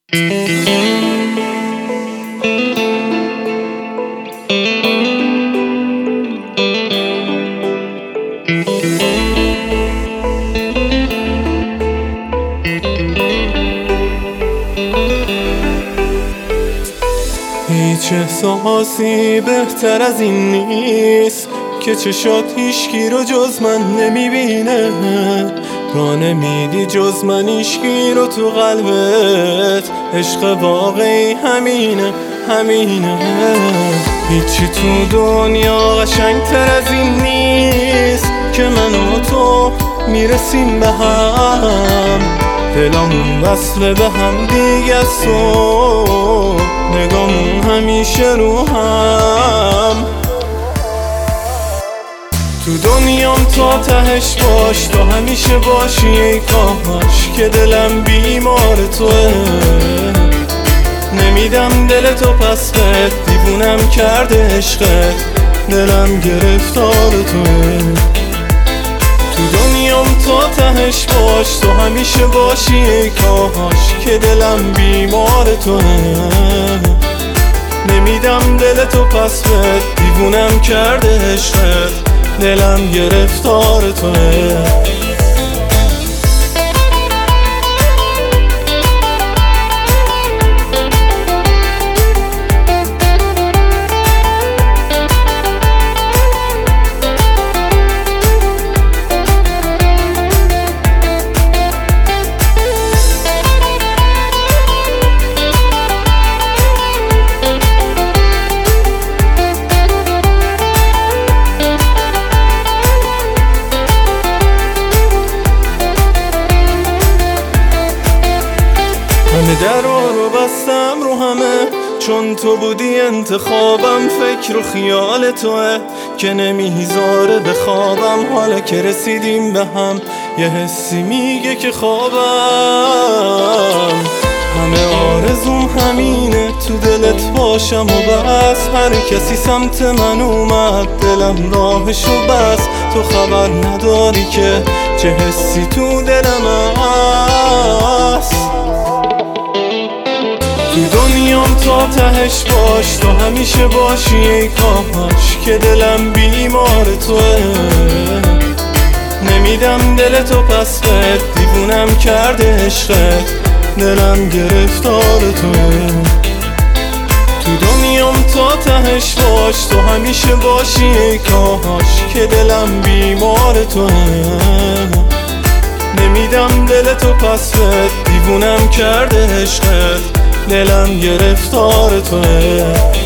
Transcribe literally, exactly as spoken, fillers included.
هیچ احساسی بهتر از این نیست که چشات هیچکی رو جز من نمیبینه، را نمیدی جز من هیچکی رو تو قلبت. عشق واقعی همینه همینه. هیچی تو دنیا قشنگتر از این نیست که من و تو میرسیم به هم، دلامون وصله به هم دیگه است و نگامون همیشه رو هم. تو دنیام تا تهش باش، تا همیشه باشی ای کاش که دلم بیمار توه. نمیدم دل تو پس بد، دیوونم کرده عشقت، دلم گرفتار توه. تو دنیام تا تهش باش، تو همیشه باشی ای کاش که دلم بیمار توه. نمیدم دل تو پس بد، دیوونم کرده عشقت، دلم گرفتار توه. همه درها رو بستم رو همه، چون تو بودی انتخابم. فکر و خیال توه که نمیذاره بخوابم. حالا که رسیدیم به هم یه حسی میگه که خوابم. همه آرزوم همینه تو دلت باشم و بس. هر کسی سمت من اومد دلم راهشو بس. تو خبر نداری که چه حسی تو دلم هست. تو دنیام تا تهش باش، تو همیشه باشی ای کاش که دلم بیمار توه. نمیدم دل تو پس بد، دیوونم کرده عشقت، دلم گرفتار توه. تو دنیام تا تهش باش، تو همیشه باشی ای کاش که دلم بیمار توه. نمیدم دل تو پس بد، دیوونم کرده عشقت، دلم گرفتار توه.